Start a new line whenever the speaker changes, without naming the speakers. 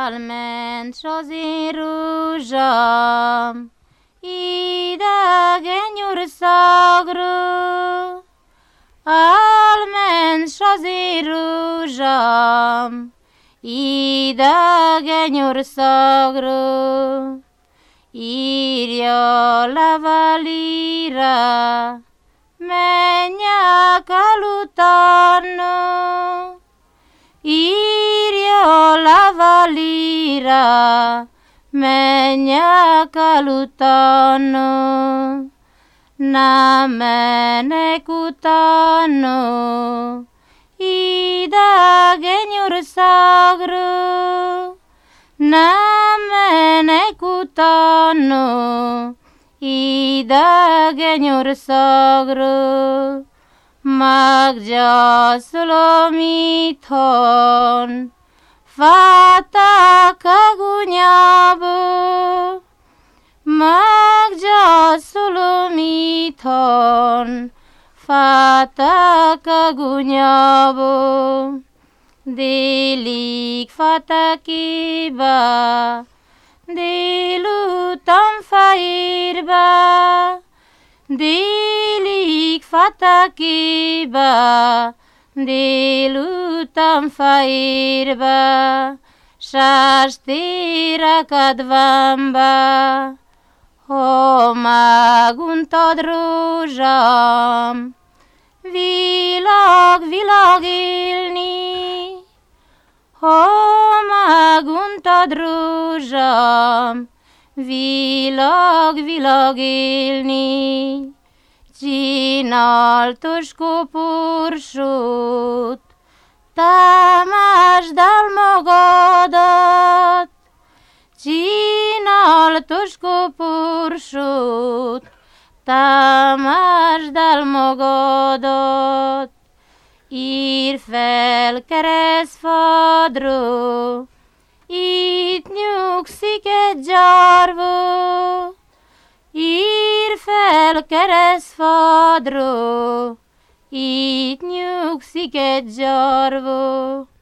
Alment s az én rózsám idegen országról, alment s az én rózsám idegen országról. Írja levelire, menjek el utána. Írja levelire, menjek el utána. Nem menek utána idegen országról, nem menek utána idegen országról. Meggyászolom itthon, fáták a gunyába. Meggyászolom itthon, fáták a gunyába. Délig fatekébe, délután fehérbe, délig fatekébe, délután fehérbe, s tére kedvembe. Ha meguntad rózsám, világ élni, ha meguntad rózsám, világ élni. Csináltos koporsót, támasd el magadat. Csináltos koporsót, támasd el magadat. Írj fel keresztfádra, itt nyugszik egy gyárva. Írj fel keresztfádra, itt nyugszik egy gyárva.